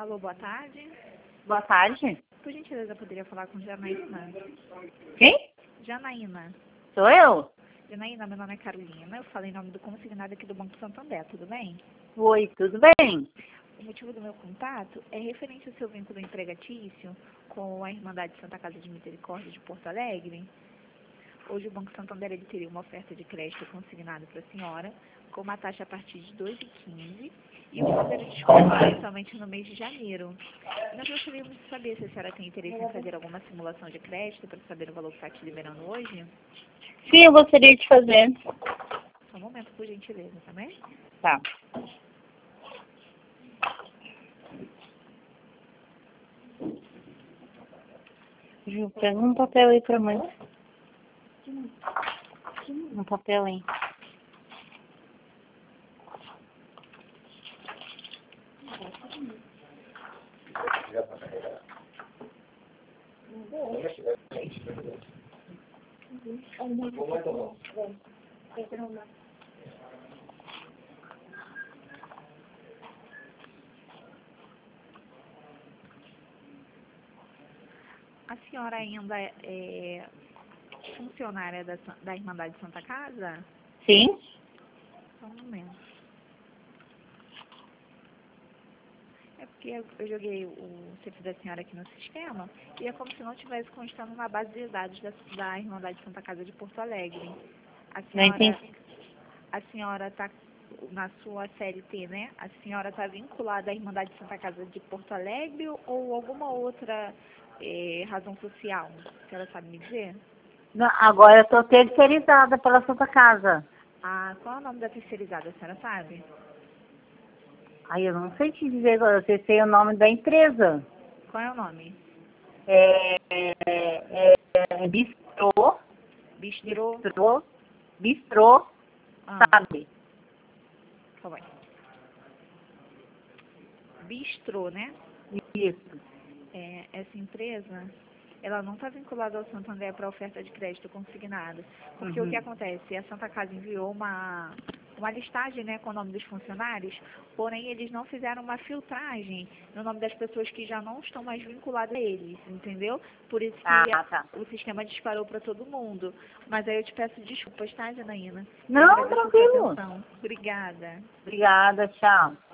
Alô, boa tarde. Boa tarde. Por gentileza, eu poderia falar com Janaína? Quem? Janaína. Sou eu? Janaína, meu nome é Carolina. Eu falei em nome do consignado aqui do Banco Santander, tudo bem? Oi, tudo bem? O motivo do meu contato é referente ao seu vínculo empregatício com a Irmandade Santa Casa de Misericórdia de Porto Alegre. Hoje o Banco Santander ele teria uma oferta de crédito consignado para a senhora, com uma taxa a partir de 2,15 e um poder de desconto somente no mês de janeiro. Nós gostaríamos de saber se a senhora tem interesse em fazer alguma simulação de crédito para saber o valor que está te liberando hoje. Sim, eu gostaria de fazer. Só um momento, por gentileza, tá bem? Tá. Ju, pega um papel aí pra mãe. Um papel aí. A senhora ainda é funcionária da Irmandade Santa Casa? Sim? Só um momento. É porque eu joguei o CEP da senhora aqui no sistema e é como se não tivesse constando na base de dados da Irmandade Santa Casa de Porto Alegre. Não entendi. A senhora está na sua CLT, né? A senhora está vinculada à Irmandade Santa Casa de Porto Alegre ou alguma outra razão social? A senhora sabe me dizer? Não, agora eu estou terceirizada pela Santa Casa. Ah, qual é o nome da terceirizada, a senhora sabe? Aí eu não sei te dizer agora, eu sei o nome da empresa. Qual é o nome? Bistrô. Bistrô? Bistrô, Ah, sabe? calma aí. Bistrô, né? Isso. Essa empresa, ela não está vinculada ao Santander para oferta de crédito consignado. Porque o que acontece? A Santa Casa enviou uma listagem, né, com o nome dos funcionários, porém eles não fizeram uma filtragem no nome das pessoas que já não estão mais vinculadas a eles, entendeu? Por isso que Tá. o sistema disparou para todo mundo. Mas aí eu te peço desculpas, tá, Janaína? Eu Não, agradeço a sua tranquilo. atenção. Obrigada. Obrigada, tchau.